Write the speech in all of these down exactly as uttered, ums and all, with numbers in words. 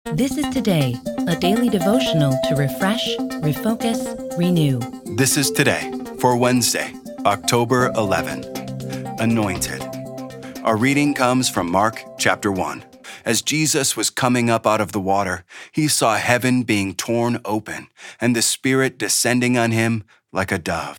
This is Today, a daily devotional to refresh, refocus, renew. This is Today for Wednesday, October eleventh. Anointed. Our reading comes from Mark chapter one. As Jesus was coming up out of the water, he saw heaven being torn open and the Spirit descending on him like a dove.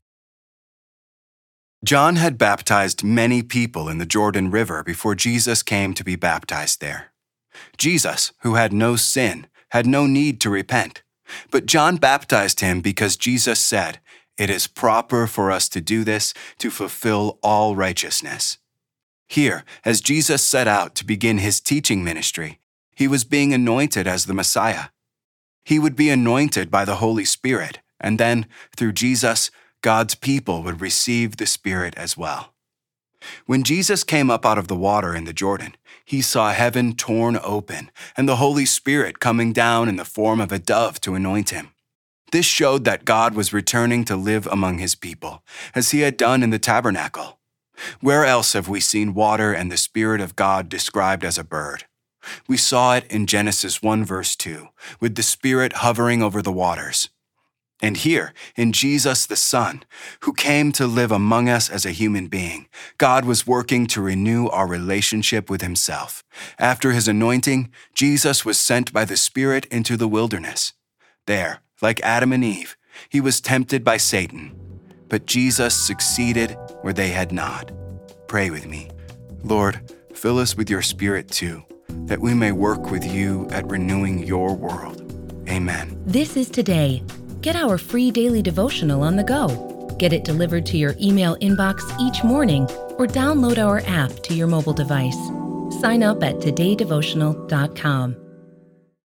John had baptized many people in the Jordan River before Jesus came to be baptized there. Jesus, who had no sin, had no need to repent. But John baptized him because Jesus said, "It is proper for us to do this to fulfill all righteousness." Here, as Jesus set out to begin his teaching ministry, he was being anointed as the Messiah. He would be anointed by the Holy Spirit, and then, through Jesus, God's people would receive the Spirit as well. When Jesus came up out of the water in the Jordan, he saw heaven torn open and the Holy Spirit coming down in the form of a dove to anoint him. This showed that God was returning to live among his people, as he had done in the tabernacle. Where else have we seen water and the Spirit of God described as a bird? We saw it in Genesis one verse two, with the Spirit hovering over the waters. And here, in Jesus the Son, who came to live among us as a human being, God was working to renew our relationship with himself. After his anointing, Jesus was sent by the Spirit into the wilderness. There, like Adam and Eve, he was tempted by Satan. But Jesus succeeded where they had not. Pray with me. Lord, fill us with your Spirit too, that we may work with you at renewing your world. Amen. This is Today. Get our free daily devotional on the go. Get it delivered to your email inbox each morning or download our app to your mobile device. Sign up at today devotional dot com.